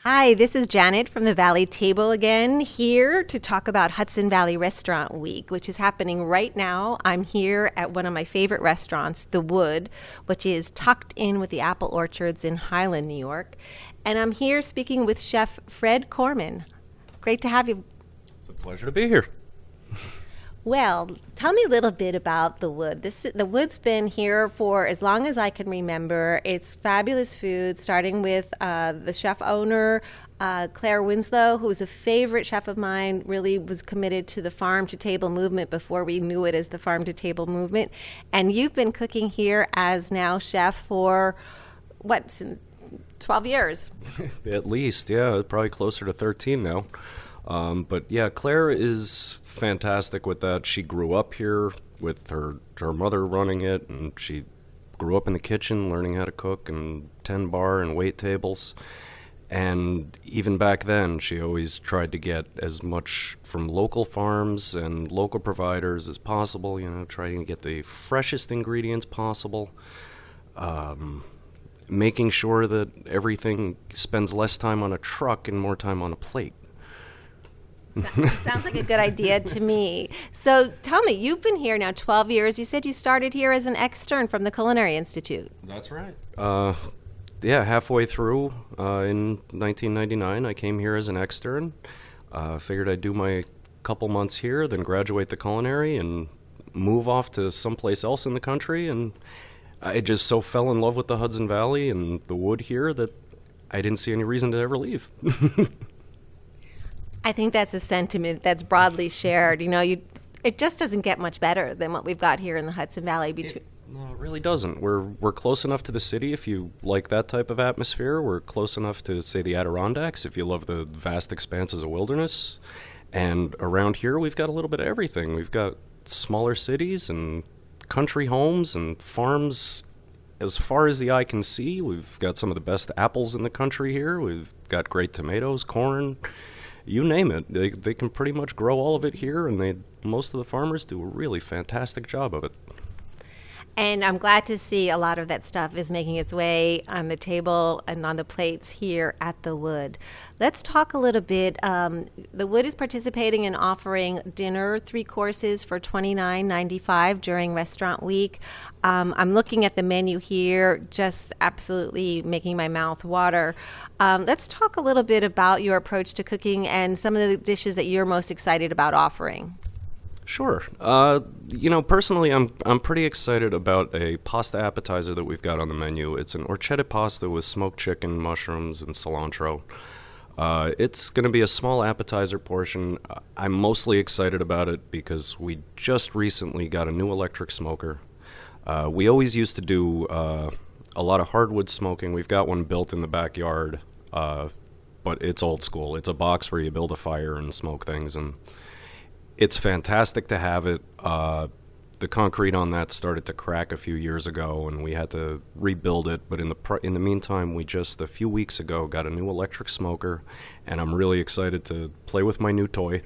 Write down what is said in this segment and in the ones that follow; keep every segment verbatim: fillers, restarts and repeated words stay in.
Hi, this is Janet from the Valley Table again, here to talk about Hudson Valley Restaurant Week, which is happening right now. I'm here at one of my favorite restaurants, The Wood, which is tucked in with the apple orchards in Highland, New York. And I'm here speaking with Chef Fred Corman. Great to have you. It's a pleasure to be here. Well, tell me a little bit about The Wood. This The Wood's been here for as long as I can remember. It's fabulous food, starting with uh, the chef owner, uh, Claire Winslow, who was a favorite chef of mine, really was committed to the farm-to-table movement before we knew it as the farm-to-table movement. And you've been cooking here as now chef for, what, since twelve years? At least, yeah, probably closer to thirteen now. Um, but yeah, Claire is fantastic with that. She grew up here with her her mother running it, and she grew up in the kitchen learning how to cook and tend bar and wait tables. And even back then, she always tried to get as much from local farms and local providers as possible, you know, trying to get the freshest ingredients possible. Um, making sure that everything spends less time on a truck and more time on a plate. Sounds like a good idea to me. So tell me, you've been here now twelve years. You said you started here as an extern from the Culinary Institute. That's right. Uh, yeah, halfway through uh, in nineteen ninety-nine, I came here as an extern. Uh, figured I'd do my couple months here, then graduate the culinary and move off to someplace else in the country. And I just so fell in love with the Hudson Valley and the Wood here that I didn't see any reason to ever leave. I think that's a sentiment that's broadly shared. You know, you it just doesn't get much better than what we've got here in the Hudson Valley. Between it, no, it really doesn't. We're we're close enough to the city if you like that type of atmosphere. We're close enough to, say, the Adirondacks if you love the vast expanses of wilderness. And around here, we've got a little bit of everything. We've got smaller cities and country homes and farms as far as the eye can see. We've got some of the best apples in the country here. We've got great tomatoes, corn. You name it, they they can pretty much grow all of it here, and they most of the farmers do a really fantastic job of it. And I'm glad to see a lot of that stuff is making its way on the table and on the plates here at The Wood. Let's talk a little bit. Um, The Wood is participating in offering dinner, three courses for twenty-nine ninety-five during Restaurant Week. Um, I'm looking at the menu here, just absolutely making my mouth water. Um, let's talk a little bit about your approach to cooking and some of the dishes that you're most excited about offering. Sure. Uh, you know, personally, I'm I'm pretty excited about a pasta appetizer that we've got on the menu. It's an orchetta pasta with smoked chicken, mushrooms, and cilantro. Uh, it's going to be a small appetizer portion. I'm mostly excited about it because we just recently got a new electric smoker. Uh, we always used to do uh, a lot of hardwood smoking. We've got one built in the backyard, uh, but it's old school. It's a box where you build a fire and smoke things, and it's fantastic to have it. Uh, the concrete on that started to crack a few years ago, and we had to rebuild it. But in the pr- in the meantime, we just a few weeks ago got a new electric smoker, and I'm really excited to play with my new toy.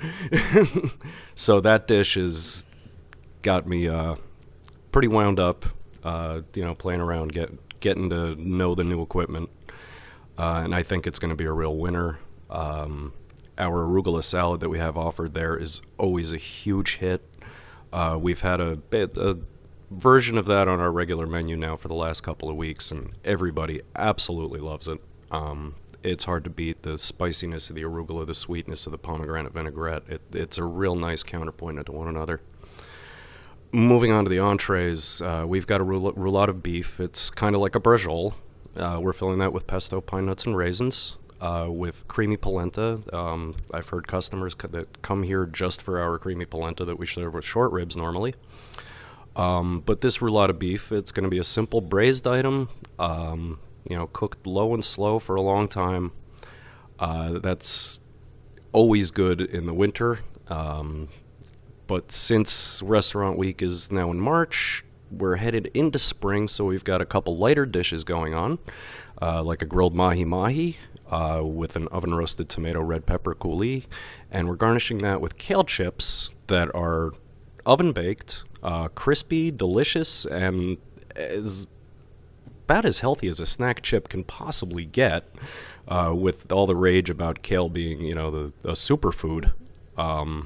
So that dish has got me uh, pretty wound up. Uh, you know, playing around, get getting to know the new equipment, uh, and I think it's going to be a real winner. Um, Our arugula salad that we have offered there is always a huge hit. Uh, we've had a, a version of that on our regular menu now for the last couple of weeks, and everybody absolutely loves it. Um, it's hard to beat the spiciness of the arugula, the sweetness of the pomegranate vinaigrette. It, it's a real nice counterpoint to one another. Moving on to the entrees, uh, we've got a roul- roulade of beef. It's kind of like a braciole. Uh, we're filling that with pesto, pine nuts, and raisins. Uh, with creamy polenta. Um, I've heard customers co- that come here just for our creamy polenta that we serve with short ribs normally. Um, but this roulade of beef, it's going to be a simple braised item, um, you know, cooked low and slow for a long time. Uh, that's always good in the winter. Um, but since Restaurant Week is now in March, we're headed into spring, so we've got a couple lighter dishes going on, uh, like a grilled mahi-mahi, Uh, with an oven-roasted tomato red pepper coulis, and we're garnishing that with kale chips that are oven-baked, uh, crispy, delicious, and as about as healthy as a snack chip can possibly get. uh, with all the rage about kale being, you know, the a superfood. Um,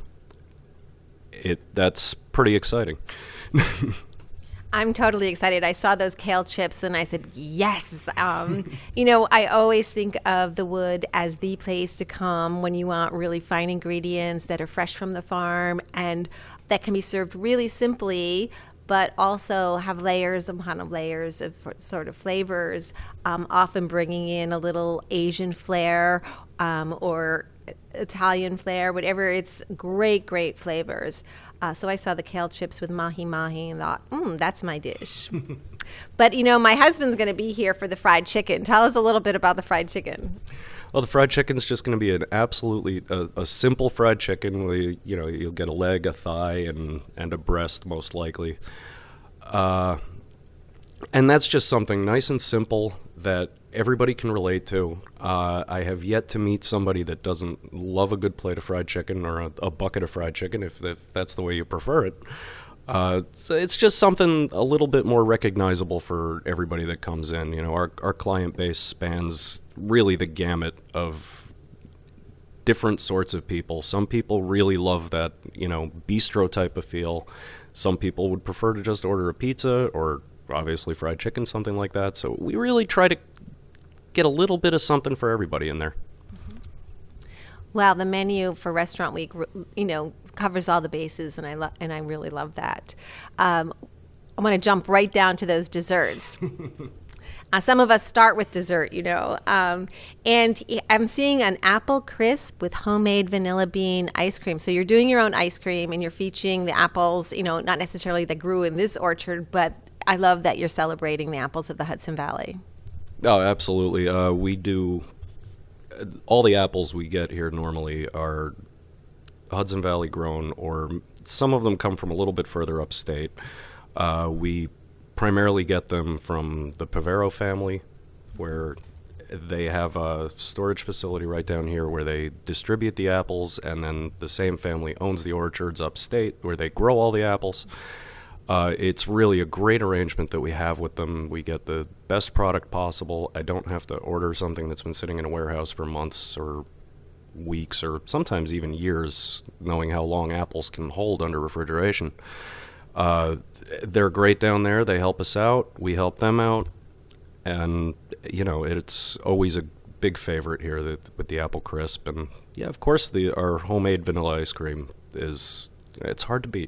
it that's pretty exciting. I'm totally excited. I saw those kale chips and I said, yes. Um, you know, I always think of the Wood as the place to come when you want really fine ingredients that are fresh from the farm and that can be served really simply, but also have layers upon layers of sort of flavors, um, often bringing in a little Asian flair um, or Italian flair, whatever. It's great, great flavors. Uh, so I saw the kale chips with mahi-mahi and thought, mm, that's my dish. But, you know, my husband's going to be here for the fried chicken. Tell us a little bit about the fried chicken. Well, the fried chicken's just going to be an absolutely a, a simple fried chicken where you, you know you'll get a leg, a thigh, and and a breast most likely, uh, and that's just something nice and simple that everybody can relate to. Uh, I have yet to meet somebody that doesn't love a good plate of fried chicken or a, a bucket of fried chicken, if, if that's the way you prefer it. Uh, so it's just something a little bit more recognizable for everybody that comes in. You know, our our client base spans really the gamut of different sorts of people. Some people really love that, you know, bistro type of feel. Some people would prefer to just order a pizza or obviously fried chicken, something like that. So we really try to get a little bit of something for everybody in there. Well, the menu for Restaurant Week, you know, covers all the bases, and I lo- and I really love that. Um, I want to jump right down to those desserts. uh, some of us start with dessert, you know, um, and I'm seeing an apple crisp with homemade vanilla bean ice cream. So you're doing your own ice cream, and you're featuring the apples, you know, not necessarily that grew in this orchard, but I love that you're celebrating the apples of the Hudson Valley. Oh, absolutely. Uh, we do. All the apples we get here normally are Hudson Valley grown, or some of them come from a little bit further upstate. Uh, we primarily get them from the Pavero family, where they have a storage facility right down here where they distribute the apples, and then the same family owns the orchards upstate where they grow all the apples. Uh, it's really a great arrangement that we have with them. We get the best product possible. I don't have to order something that's been sitting in a warehouse for months or weeks or sometimes even years, knowing how long apples can hold under refrigeration. Uh, they're great down there. They help us out. We help them out. And, you know, it's always a big favorite here that, with the apple crisp. And, yeah, of course, the our homemade vanilla ice cream is, it's hard to beat.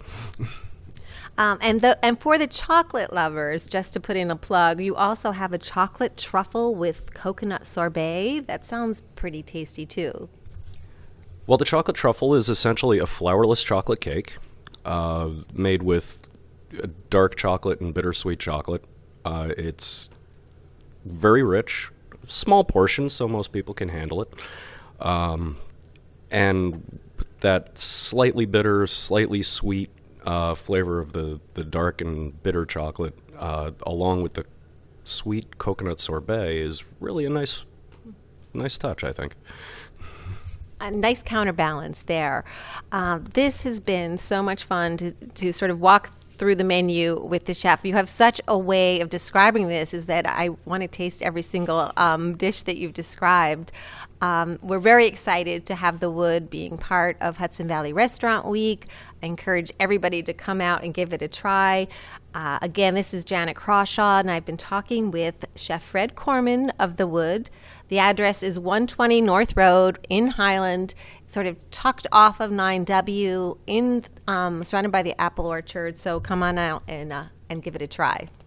Um, and the and for the chocolate lovers, just to put in a plug, you also have a chocolate truffle with coconut sorbet. That sounds pretty tasty too. Well, the chocolate truffle is essentially a flourless chocolate cake uh, made with dark chocolate and bittersweet chocolate. Uh, it's very rich, small portions, so most people can handle it. Um, and that slightly bitter, slightly sweet Uh, flavor of the, the dark and bitter chocolate, uh, along with the sweet coconut sorbet, is really a nice, nice touch, I think. A nice counterbalance there. Uh, this has been so much fun to, to sort of walk through the menu with the chef. You have such a way of describing this, is that I want to taste every single um, dish that you've described. Um, we're very excited to have the Wood being part of Hudson Valley Restaurant Week. I encourage everybody to come out and give it a try. Uh, again, this is Janet Crawshaw, and I've been talking with Chef Fred Corman of the Wood. The address is one twenty North Road in Highland, sort of tucked off of nine W, in um, surrounded by the apple orchard. So come on out and uh, and give it a try.